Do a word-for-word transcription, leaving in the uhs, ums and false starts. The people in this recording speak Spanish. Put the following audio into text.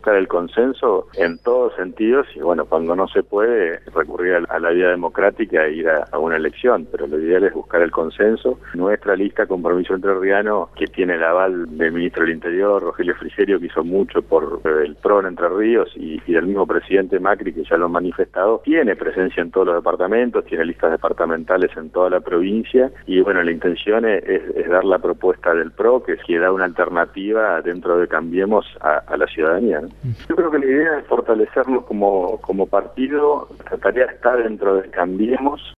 buscar el consenso en todos sentidos y bueno, cuando no se puede, recurrir a la vía democrática e ir a, a una elección, pero lo ideal es buscar el consenso. Nuestra lista Compromiso Entrerriano, que tiene el aval del ministro del Interior, Rogelio Frigerio, que hizo mucho por el PRO en Entre Ríos, y, y del mismo presidente Macri, que ya lo ha manifestado, tiene presencia en todos los departamentos, tiene listas departamentales en toda la provincia, y bueno, la intención es, es dar la propuesta del PRO, que, que da una alternativa dentro de Cambiemos a, a la ciudadanía, ¿no? Yo creo que la idea es fortalecernos como, como partido. La tarea está dentro de Cambiemos.